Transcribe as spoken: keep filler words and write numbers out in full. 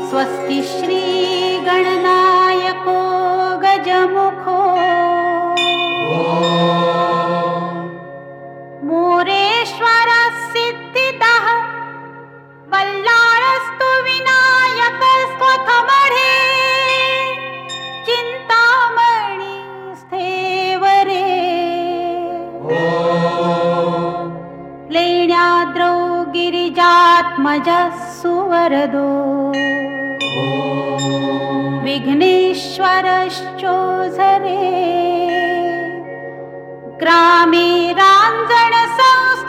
स्वस्ति श्री गणनायको गजमुखो मोरेश्वर सिद्धिदः बल्लाळस्तु विनायक स्वथमढे चिन्तामणि स्थेवरे लेण्याद्रौ गिरिजात्मजः सुवरदो विघ्नेश्वरश्चोझरे ग्रामे राञ्जन संस्था